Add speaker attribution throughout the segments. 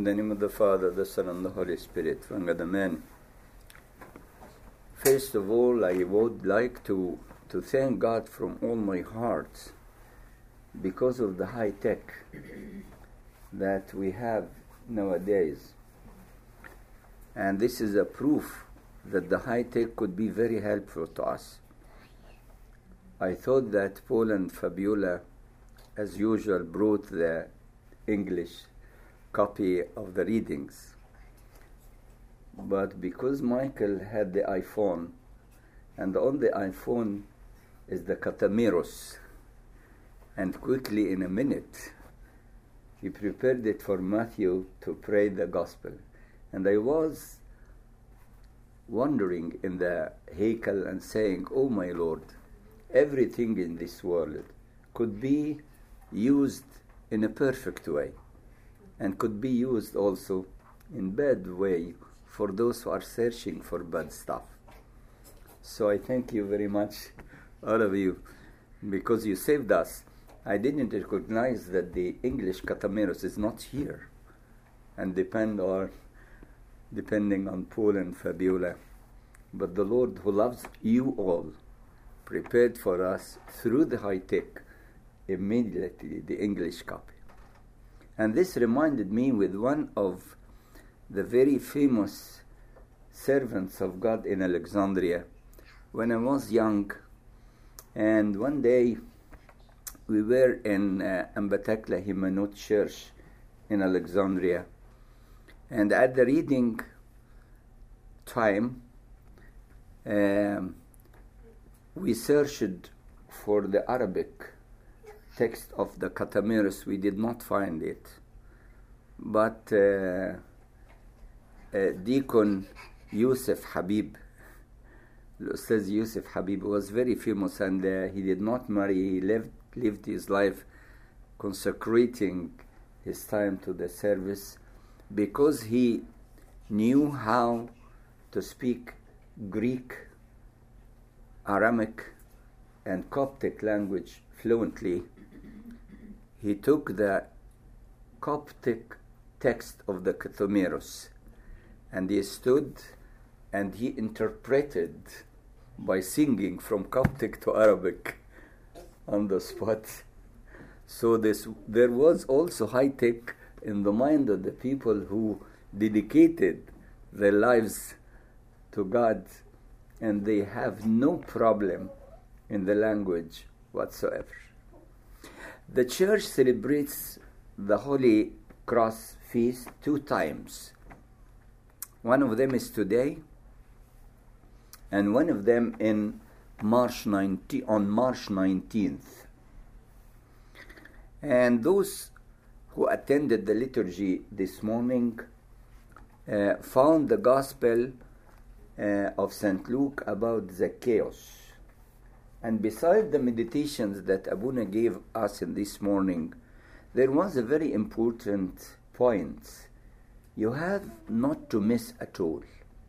Speaker 1: the name of the Father, the Son, and the Holy Spirit, one God, Amen. First of all, I would like to thank God from all my heart because of the high tech that we have nowadays. And this is a proof that the high tech could be very helpful to us. I thought that Paul and Fabiola, as usual, brought the English copy of the readings. But because Michael had the iPhone, and on the iPhone is the Catamiros, and quickly in a minute, he prepared it for Matthew to pray the gospel. And I was wandering in the Heikel and saying, "Oh my Lord, everything in this world could be used in a perfect way and could be used also in bad way for those who are searching for bad stuff." So I thank you very much, all of you, because you saved us. I didn't recognize that the English Catamiros is not here, and depending on Paul and Fabiola. But the Lord, who loves you all, prepared for us through the high tech immediately the English copy. And this reminded me with one of the very famous servants of God in Alexandria when I was young. And one day we were in Ambatakla Himanut Church in Alexandria, and at the reading time we searched for the Arabic text of the Catamiros. We did not find it, but Deacon Yusuf Habib, Ustaz Yusuf Habib, was very famous, and he did not marry. He lived his life consecrating his time to the service because he knew how to speak Greek, Aramaic, and Coptic language fluently. He took the Coptic text of the Catamiros and he stood and he interpreted by singing from Coptic to Arabic on the spot. So there was also high tech in the mind of the people who dedicated their lives to God, and they have no problem in the language whatsoever. The church celebrates the Holy Cross feast 2 times. One of them is today, and one of them on March 19th. And those who attended the liturgy this morning found the Gospel of St. Luke about Zacchaeus. And beside the meditations that Abuna gave us in this morning, there was a very important point you have not to miss at all.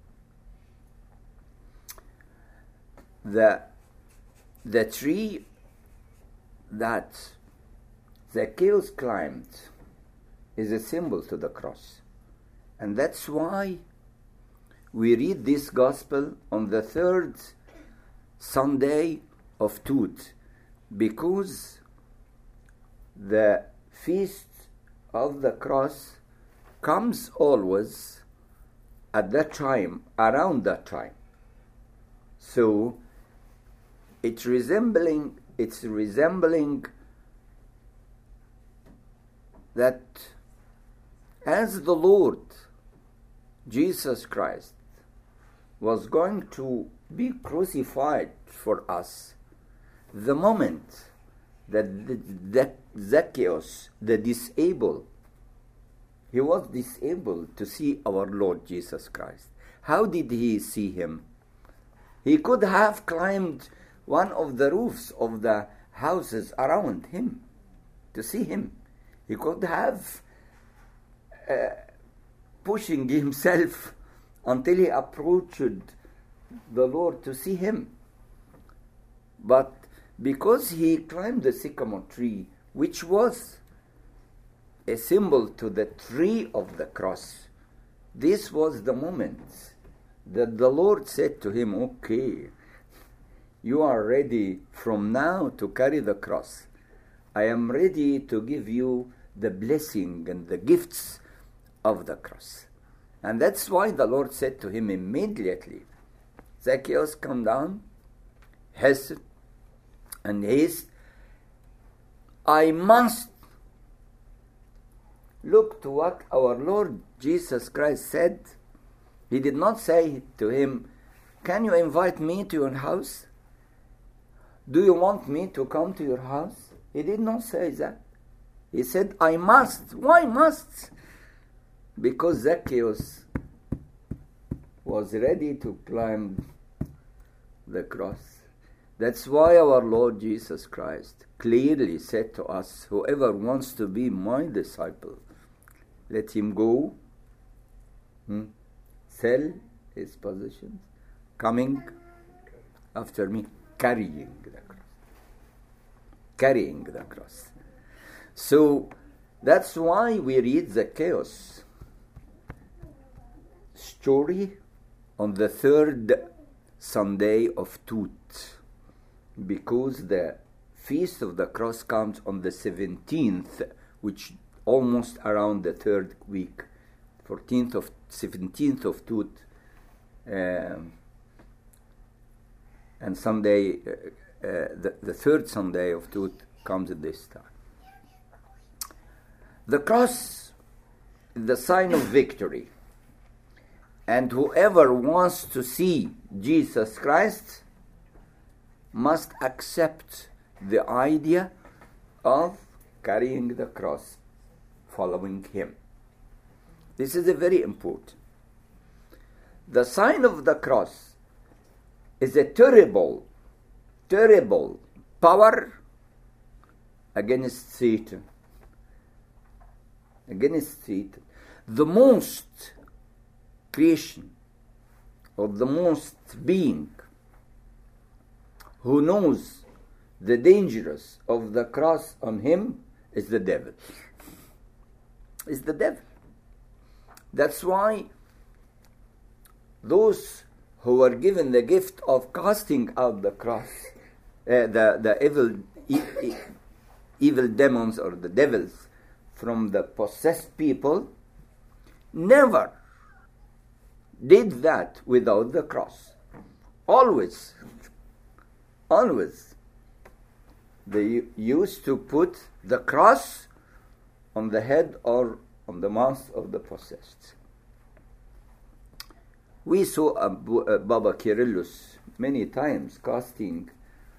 Speaker 1: The tree that Zacchaeus climbed is a symbol to the cross. And that's why we read this gospel on the 3rd Sunday of Tut, because the feast of the cross comes always at that time, around that time. So it's resembling that as the Lord Jesus Christ was going to be crucified for us, the moment that Zacchaeus, the disabled, he was disabled to see our Lord Jesus Christ. How did he see him? He could have climbed one of the roofs of the houses around him to see him. He could have pushing himself until he approached the Lord to see him. But because he climbed the sycamore tree, which was a symbol to the tree of the cross. This was the moment that the Lord said to him, okay, you are ready from now to carry the cross. I am ready to give you the blessing and the gifts of the cross. And that's why the Lord said to him immediately, Zacchaeus, come down, hasten and haste. I must. Look to what our Lord Jesus Christ said. He did not say to him, can you invite me to your house? Do you want me to come to your house? He did not say that. He said, I must. Why must? Because Zacchaeus was ready to climb the cross. That's why our Lord Jesus Christ clearly said to us, whoever wants to be my disciple, let him go, sell his possessions, coming after me, carrying the cross. Carrying the cross. So that's why we read Zacchaeus' story on the third Sunday of Tut, because the Feast of the Cross comes on the 17th, which almost around the third week, 17th of Tut, and Sunday, the third Sunday of Tut comes at this time. The cross is the sign of victory. And whoever wants to see Jesus Christ must accept the idea of carrying the cross, following him. This is a very important. The sign of the cross is a terrible, terrible power against Satan. Against Satan. The most creation, or the most being who knows the dangers of the cross on him is the devil. Is the devil. That's why those who were given the gift of casting out the cross, the evil demons or the devils from the possessed people, never did that without the cross. Always. They used to put the cross on the head or on the mouth of the possessed. We saw Baba Kyrillos many times casting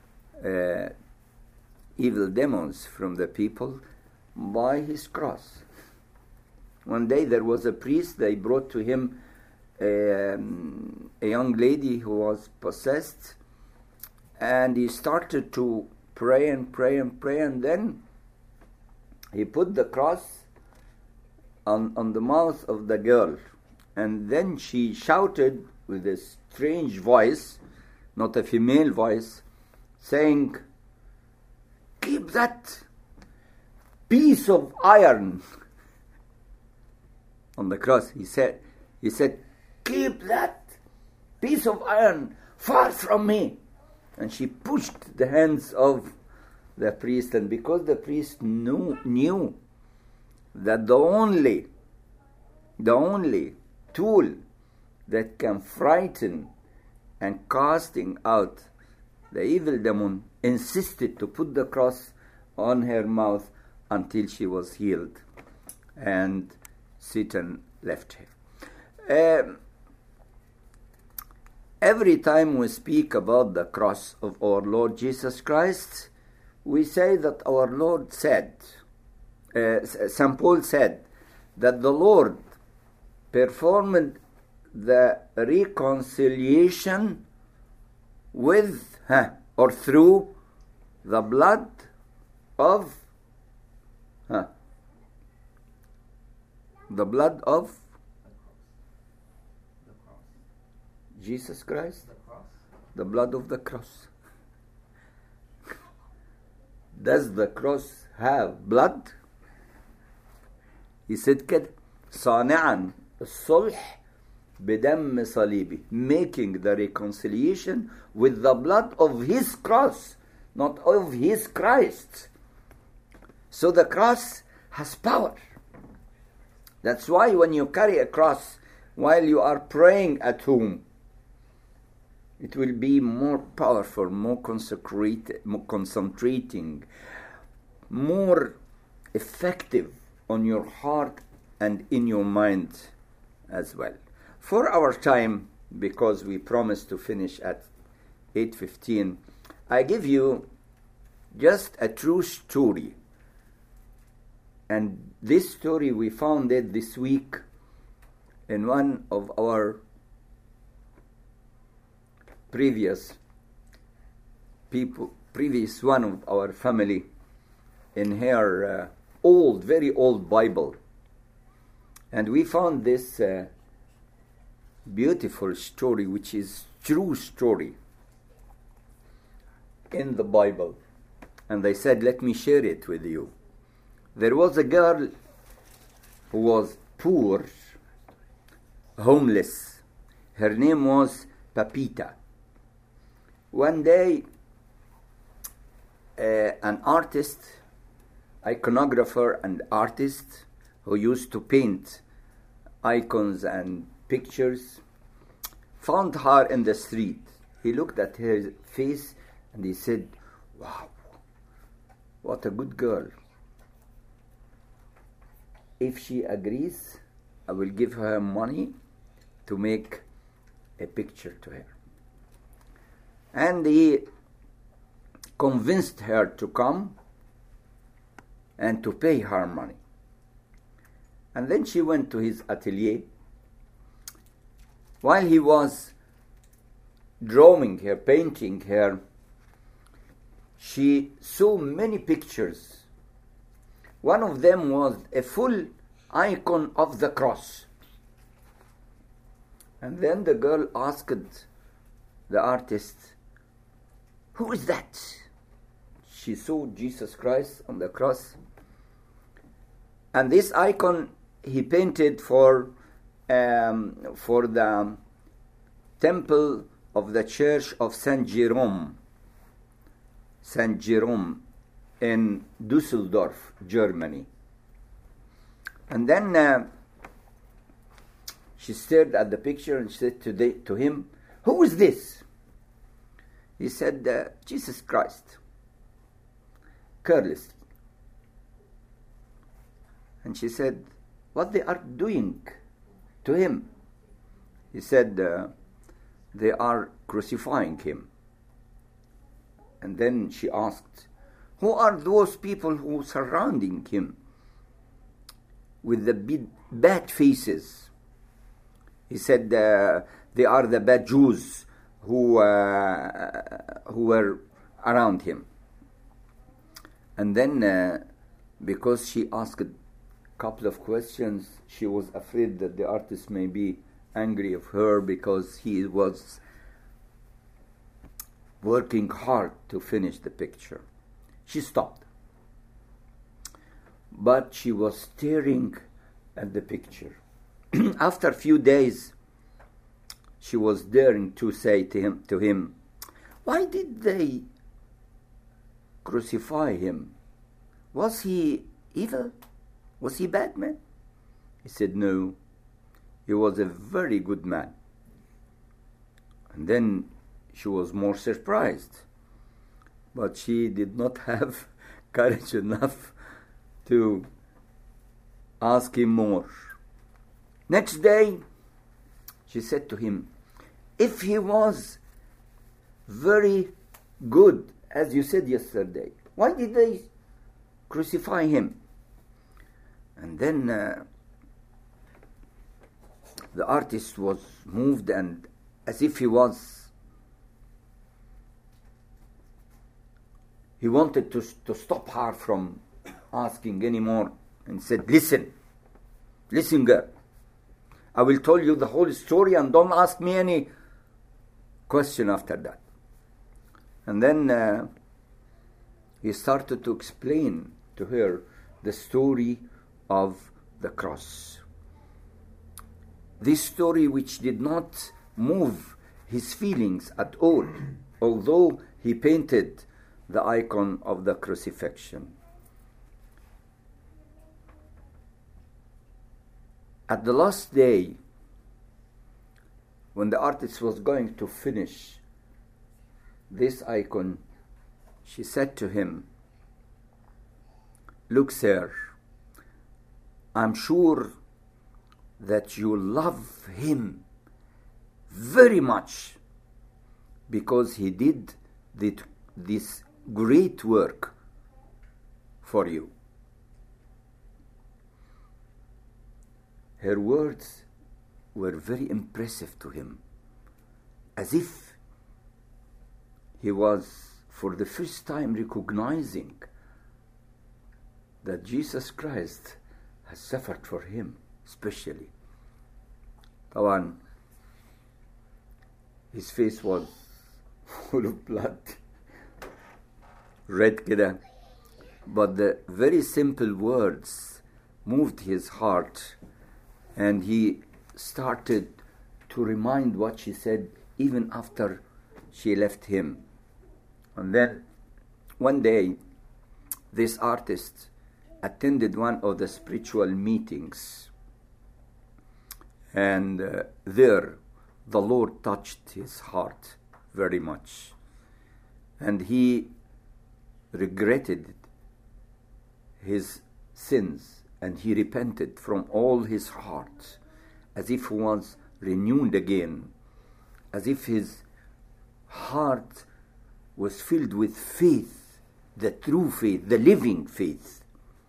Speaker 1: evil demons from the people by his cross. One day there was a priest, they brought to him a young lady who was possessed, and he started to pray and pray and pray, and then he put the cross on the mouth of the girl, and then she shouted with a strange voice, not a female voice, saying, "Keep that piece of iron." On the cross, he said, "Keep that piece of iron far from me." And she pushed the hands of the priest, and because the priest knew that the only tool that can frighten and casting out the evil demon, insisted to put the cross on her mouth until she was healed, and Satan left her. Every time we speak about the cross of our Lord Jesus Christ, we say that our Lord said, St. Paul said, that the Lord performed the reconciliation with, or through, the blood of, Jesus Christ, the blood of the cross. Does the cross have blood? He said كده صانعا الصلح بدم صليبي, making the reconciliation with the blood of his cross, not of his Christ. So the cross has power. That's why when you carry a cross while you are praying at home, it will be more powerful, more consecrated, more concentrating, more effective on your heart and in your mind as well. For our time, because we promised to finish at 8:15, I give you just a true story. And this story we found it this week in one of our previous one of our family, in her very old Bible. And we found this beautiful story, which is true story in the Bible. And they said, let me share it with you. There was a girl who was poor, homeless. Her name was Papita. One day, an artist, iconographer and artist who used to paint icons and pictures, found her in the street. He looked at her face and he said, wow, what a good girl. If she agrees, I will give her money to make a picture to her. And he convinced her to come and to pay her money. And then she went to his atelier. While he was drawing her, painting her, she saw many pictures. One of them was a full icon of the cross. And then the girl asked the artist, who is that? She saw Jesus Christ on the cross. And this icon he painted for the temple of the church of Saint Jerome in Düsseldorf, Germany. And then she stared at the picture and said to him, who is this? He said, Jesus Christ, carelessly. And she said, what they are doing to him? He said, they are crucifying him. And then she asked, who are those people who are surrounding him with the bad faces? He said, they are the bad Jews who were around him. And then, because she asked a couple of questions, she was afraid that the artist may be angry of her because he was working hard to finish the picture. She stopped. But she was staring at the picture. After a few days, she was daring to say to him, why did they crucify him? Was he evil? Was he a bad man? He said, no, he was a very good man. And then she was more surprised. But she did not have courage enough to ask him more. Next day, she said to him, if he was very good, as you said yesterday, why did they crucify him? And then the artist was moved, and as if he wanted to stop her from asking anymore, and said, listen girl, I will tell you the whole story and don't ask me any question after that. And then he started to explain to her the story of the cross. This story, which did not move his feelings at all, although he painted the icon of the crucifixion. At the last day, when the artist was going to finish this icon, she said to him, "Look, sir, I'm sure that you love him very much because he did this great work for you." Her words were very impressive to him, as if he was for the first time recognizing that Jesus Christ has suffered for him especially. طبعا his face was full of blood, red كده, but the very simple words moved his heart, and he started to remind what she said even after she left him. And then one day, this artist attended one of the spiritual meetings, and there the Lord touched his heart very much, and he regretted his sins, and he repented from all his heart, as if he was renewed again, as if his heart was filled with faith, the true faith, the living faith.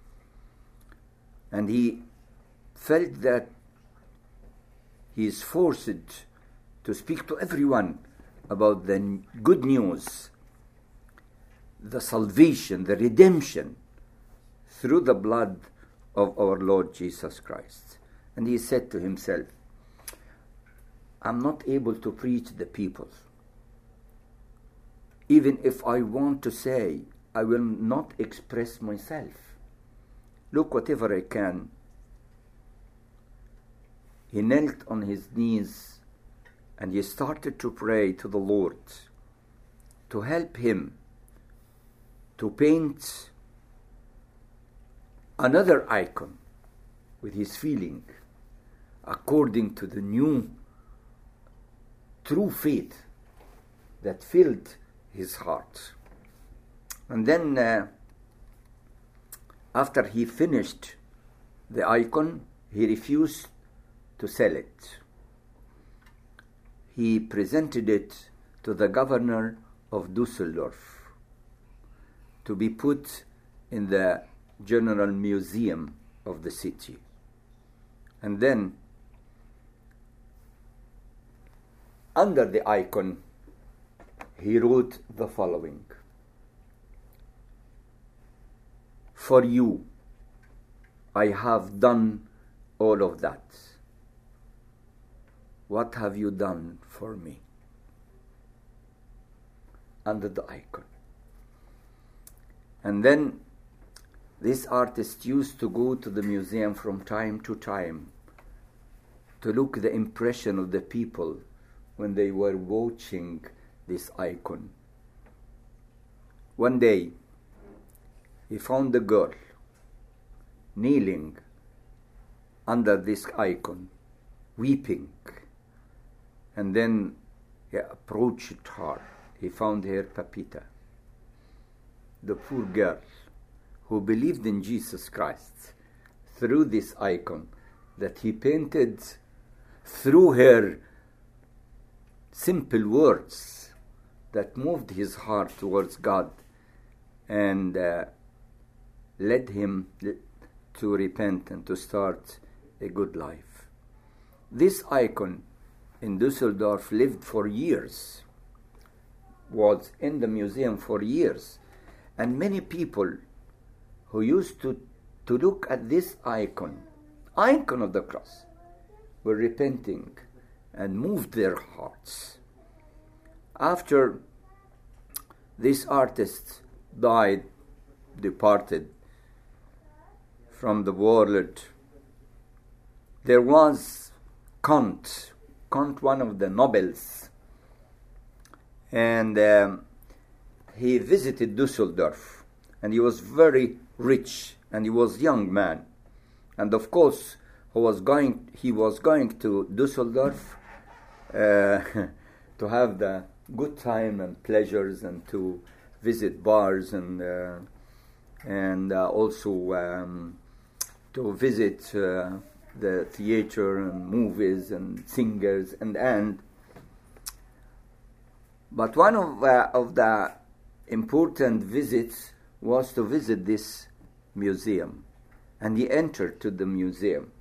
Speaker 1: And he felt that he is forced to speak to everyone about the good news, the salvation, the redemption through the blood of our Lord Jesus Christ. And he said to himself, "I'm not able to preach the people. Even if I want to say, I will not express myself. Look, whatever I can." He knelt on his knees and he started to pray to the Lord to help him to paint another icon with his feeling according to the new true faith that filled his heart. And then after he finished the icon, he refused to sell it. He presented it to the governor of Dusseldorf to be put in the General Museum of the city. And then under the icon he wrote the following: "For you I have done all of that. What have you done for me?" Under the icon. And then this artist used to go to the museum from time to time to look at the impression of the people when they were watching this icon. One day, he found a girl kneeling under this icon, weeping. And then he approached her. He found her Pepita, the poor girl who believed in Jesus Christ through this icon that he painted through her simple words that moved his heart towards God and led him to repent and to start a good life. This icon in Dusseldorf lived for years, was in the museum for years, and many people who used to look at this icon of the cross, were repenting and moved their hearts. After this artist died, departed from the world, there was Kant, one of the nobles, and he visited Dusseldorf, and he was very rich, and he was a young man, and of course he was going to Dusseldorf to have the good time and pleasures, and to visit bars, and also to visit the theater and movies and singers but one of the important visits was to visit this museum, and he entered to the museum,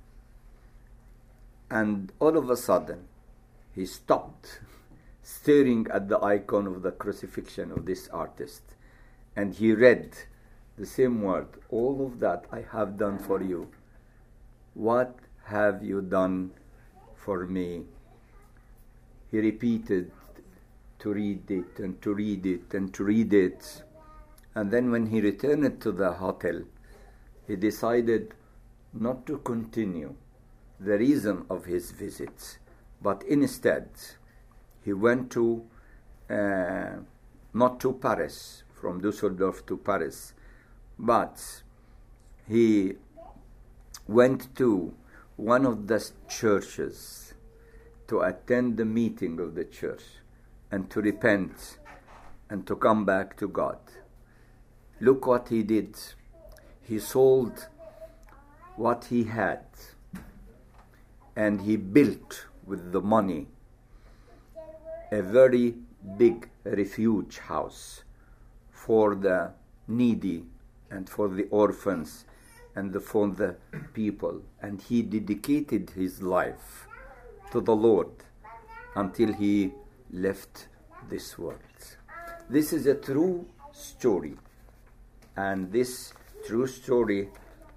Speaker 1: and all of a sudden he stopped staring at the icon of the crucifixion of this artist, and he read the same word, all of that I have done for you. What have you done for me? He repeated to read it and to read it and to read it. And then when he returned to the hotel, he decided not to continue the reason of his visit, but instead he went to, not to Paris, from Dusseldorf to Paris, but he went to one of the churches to attend the meeting of the church and to repent and to come back to God. Look what he did. He sold what he had, and he built with the money a very big refuge house for the needy and for the orphans and for the people. And he dedicated his life to the Lord until he left this world. This is a true story. And this true story,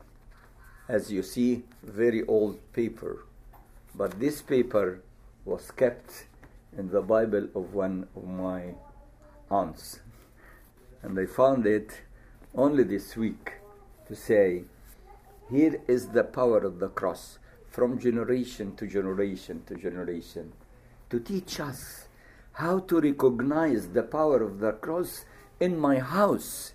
Speaker 1: as you see, very old paper. But this paper was kept in the Bible of one of my aunts. And I found it only this week to say, here is the power of the cross from generation to generation to generation, to teach us how to recognize the power of the cross in my house.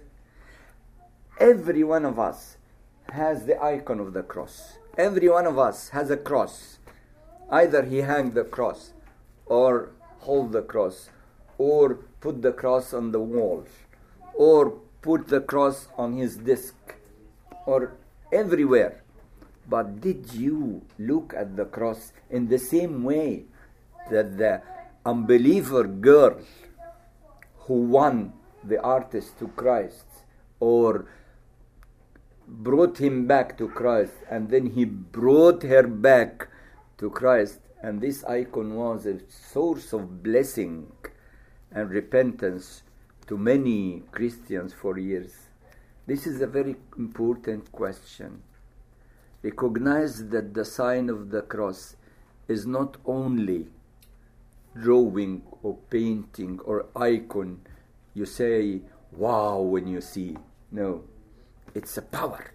Speaker 1: Every one of us has the icon of the cross. Every one of us has a cross. Either he hang the cross, or hold the cross, or put the cross on the wall, or put the cross on his desk, or everywhere. But did you look at the cross in the same way that the unbeliever girl who won the artist to Christ, or brought him back to Christ, and then he brought her back to Christ, and this icon was a source of blessing and repentance to many Christians for years? This is a very important question. Recognize that the sign of the cross is not only drawing or painting or icon you say wow when you see. No, it's a power.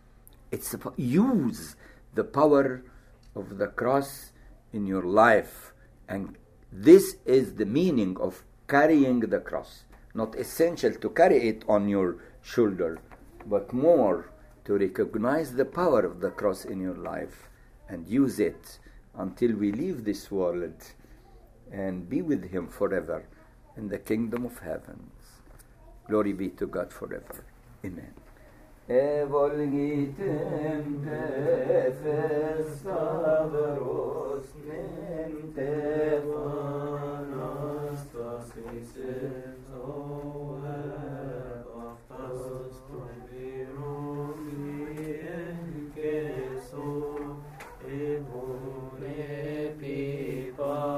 Speaker 1: Use the power of the cross in your life, and this is the meaning of carrying the cross. Not essential to carry it on your shoulder, but more to recognize the power of the cross in your life and use it until we leave this world and be with him forever in the kingdom of heavens. Glory be to God forever. Amen. Evolgitem te festaveros nem te fanastasis et oe aftas provirum in queso ebone pi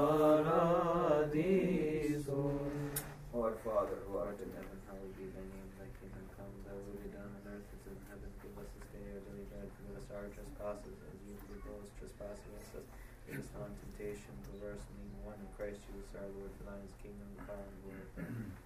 Speaker 1: paradiso. Our Father who art in heaven, hallowed be thy name. Thy kingdom come, thy will be done on earth as in heaven. Give us this day our daily bread. Forgive us our trespasses, as we forgive those trespass against us. Lead us not in temptation, but deliver us from evil. One in Christ Jesus our Lord, for thine is the kingdom, the power, and the glory.